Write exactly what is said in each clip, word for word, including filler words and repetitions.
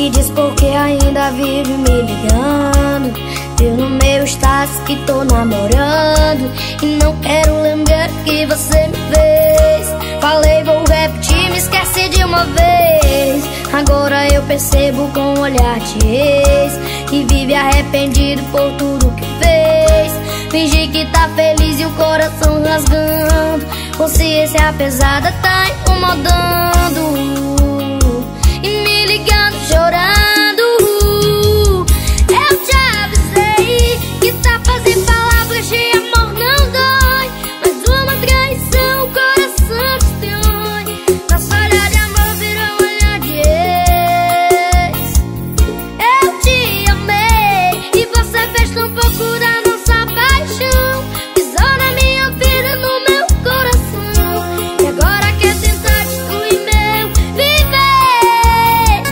me diz por que ainda vive me ligando. Viu no meu status que tô namorando e não quero lembrar que você me fez. Falei vou repetir, me esquece de uma vez. Agora eu percebo com o olhar de ex que vive arrependido por tudo que fez. Fingir que tá feliz e o coração rasgando. Consciência pesada tá incomodando e me ligando chorando. Eu te avisei que tá fazendo palavras de amor não dói, mas uma traição o coração destrói. Nossa olhar de amor virou um olhar de ex. Eu te amei e você fez tão pouco da nossa paixão. Pisou na minha vida, no meu coração, e agora quer tentar destruir meu viver.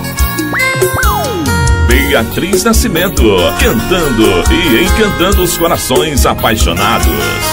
Beatriz Nascimento, cantando e encantando os corações apaixonados.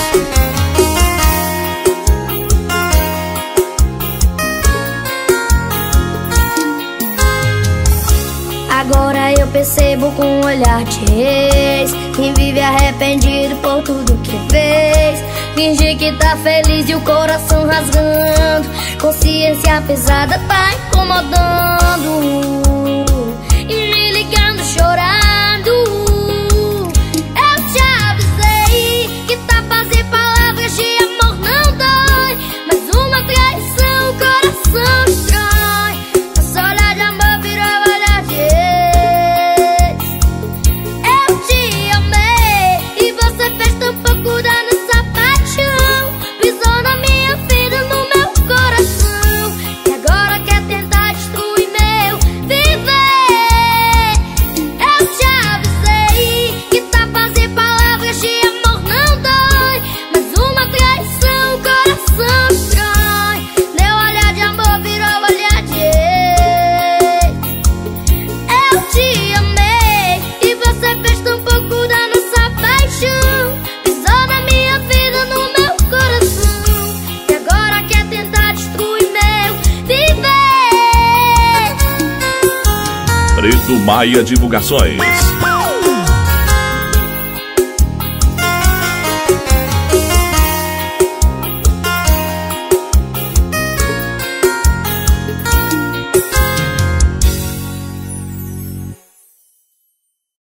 Agora eu percebo com o olhar de ex quem vive arrependido por tudo que fez. Fingir que tá feliz e o coração rasgando. Consciência pesada tá incomodando e me ligando chorando. Eu te avisei que tá fazendo palavras de amor não dói, mas uma traição o coração destrói. Nossa olhar de amor virou olhar de ex. Eu te amei e você fez tão pouco da nossa paixão. Pisou na minha vida, no meu coração, e agora quer tentar destruir meu viver. Eu te avisei que tá fazendo palavras de amor não dói, mas uma traição o coração destrói. Meu olhar de amor virou olhar de ex. Eu te amei e você fez tão pouco da nossa paixão. Pisou na minha vida, no meu coração, e agora quer tentar destruir meu viver. Preto Maia Divulgações.